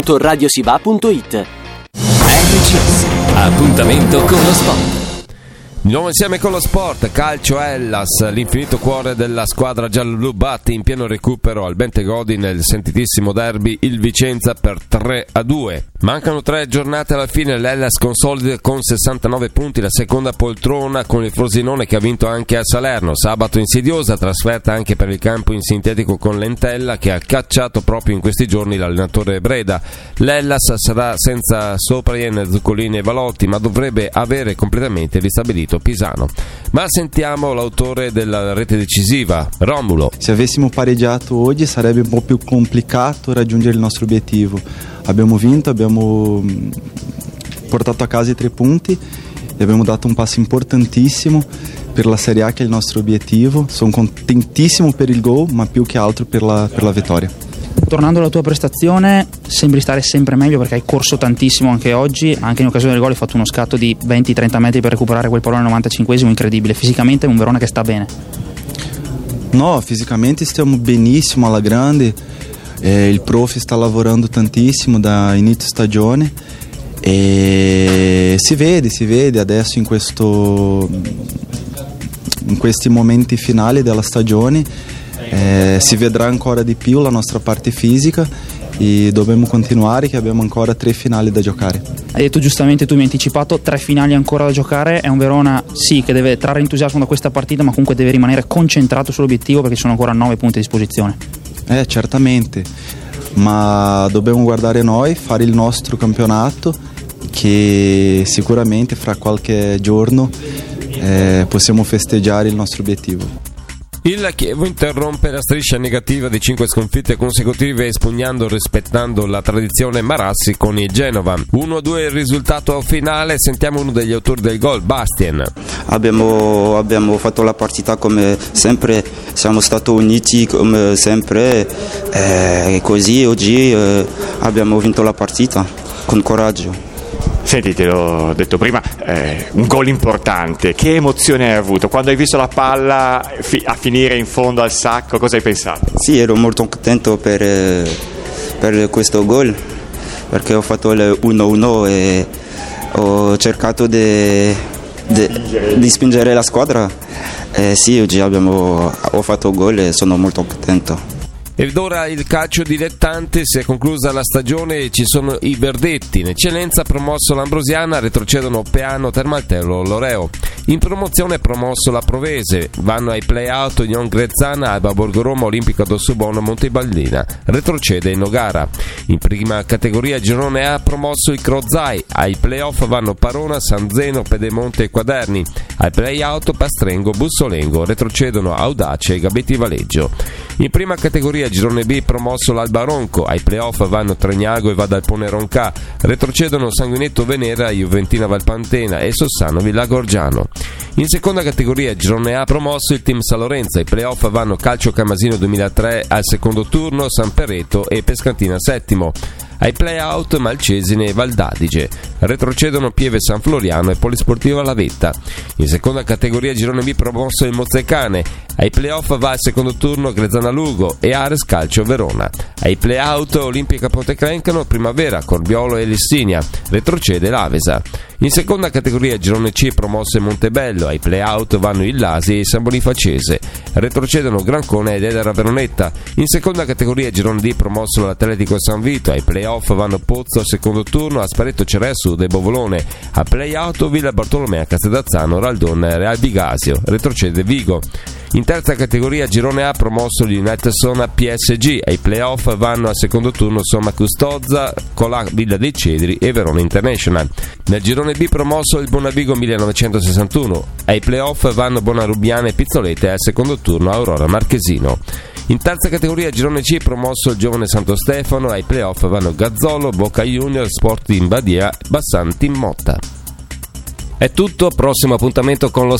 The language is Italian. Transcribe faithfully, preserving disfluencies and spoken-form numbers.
radiosiva punto it. R C S, appuntamento con lo sport. Di nuovo insieme con lo sport, calcio Hellas, l'infinito cuore della squadra giallo-blu batte in pieno recupero al Bentegodi nel sentitissimo derby il Vicenza per tre a due. Mancano tre giornate alla fine, l'Hellas consolida con sessantanove punti la seconda poltrona con il Frosinone che ha vinto anche a Salerno. Sabato insidiosa trasferta anche per il campo in sintetico con l'Entella che ha cacciato proprio in questi giorni l'allenatore Breda. L'Hellas sarà senza Sopraien, Zuccolini e Valotti, ma dovrebbe avere completamente ristabilito Pisano. Ma sentiamo l'autore della rete decisiva, Romulo. Se avessimo pareggiato oggi sarebbe un po' più complicato raggiungere il nostro obiettivo. Abbiamo vinto, abbiamo portato a casa i tre punti e abbiamo dato un passo importantissimo per la Serie A che è il nostro obiettivo. Sono contentissimo per il gol, ma più che altro per la, per la vittoria. Tornando alla tua prestazione, sembri stare sempre meglio perché hai corso tantissimo anche oggi, anche in occasione del gol hai fatto uno scatto di venti trenta metri per recuperare quel pallone al novantacinquesimo, incredibile. Fisicamente è un Verona che sta bene. No, fisicamente stiamo benissimo alla grande, eh, il prof sta lavorando tantissimo da inizio stagione e si vede, si vede adesso in questo in questi momenti finali della stagione. Eh, si vedrà ancora di più la nostra parte fisica e dobbiamo continuare che abbiamo ancora tre finali da giocare. Hai detto giustamente, tu mi hai anticipato, tre finali ancora da giocare. È un Verona sì che deve trarre entusiasmo da questa partita, ma comunque deve rimanere concentrato sull'obiettivo perché ci sono ancora nove punti a disposizione. Eh certamente, ma dobbiamo guardare noi, fare il nostro campionato che sicuramente fra qualche giorno eh, possiamo festeggiare il nostro obiettivo. Il Chievo interrompe la striscia negativa di cinque sconfitte consecutive espugnando, rispettando la tradizione Marassi con il Genova. uno a due il risultato finale, sentiamo uno degli autori del gol, Bastien. Abbiamo, abbiamo fatto la partita come sempre, siamo stati uniti come sempre e così oggi eh, abbiamo vinto la partita con coraggio. Senti, te l'ho detto prima, eh, un gol importante, che emozione hai avuto? Quando hai visto la palla fi- a finire in fondo al sacco, cosa hai pensato? Sì, ero molto contento per, eh, per questo gol, perché ho fatto il uno a uno e ho cercato di di spingere la squadra. Eh, sì, oggi abbiamo, ho fatto gol e sono molto contento. Ed ora il calcio dilettante, si è conclusa la stagione e ci sono i verdetti. In eccellenza promosso l'Ambrosiana, retrocedono Peano, Termaltello, Loreo. In promozione promosso la Provese, vanno ai play-out Union Grezzana, Alba Borgoroma, Olimpico Dossobono, Monteballina. Retrocede il Nogara. In prima categoria girone A promosso il Crozai, ai play-off vanno Parona, San Zeno, Pedemonte e Quaderni. Ai play-out Pastrengo, Bussolengo, retrocedono Audace e Gabetti Valeggio. In prima categoria girone B promosso l'Albaronco, ai playoff vanno Tregnago e Vadalpone Ronca, retrocedono Sanguinetto Venera, Juventina Valpantena e Sossano Villagorgiano. In seconda categoria girone A promosso il Team San Lorenzo, ai playoff vanno Calcio Camasino duemilatré al secondo turno, San Perreto e Pescantina settimo. Ai play-out Malcesine e Valdadige, retrocedono Pieve San Floriano e Polisportiva Lavetta. In seconda categoria girone B promosso il Mozzecane, ai play-off va al secondo turno Grezzana Lugo e Ares Calcio Verona. Ai play-out Olimpica Pontecrencano, Primavera, Corbiolo e Lessinia, retrocede l'Avesa. In seconda categoria girone C promosso il Montebello, ai play-out vanno il Lasi e il San Bonifacese, retrocedono Grancone ed Edera Veronetta. In seconda categoria girone D promosso l'Atletico San Vito, ai play-off vanno Pozzo al secondo turno, Asparetto Cerea Sud e Bovolone. A play-out Villa Bartolomea, Castedazzano, Raldon e Real Bigasio, retrocede Vigo. In terza categoria girone A promosso l'United Sona P S G, ai play-off vanno al secondo turno Somma Custozza, Colà Villa dei Cedri e Verona International. Nel girone B promosso il Bonavigo millenovecentosessantuno, ai play-off vanno Bonarubiana e Pizzolete e al secondo turno Aurora Marchesino. In terza categoria girone C promosso il Giovane Santo Stefano, ai play-off vanno Gazzolo, Boca Junior, Sporting Badia, Bassan Team Motta. È tutto, prossimo appuntamento con lo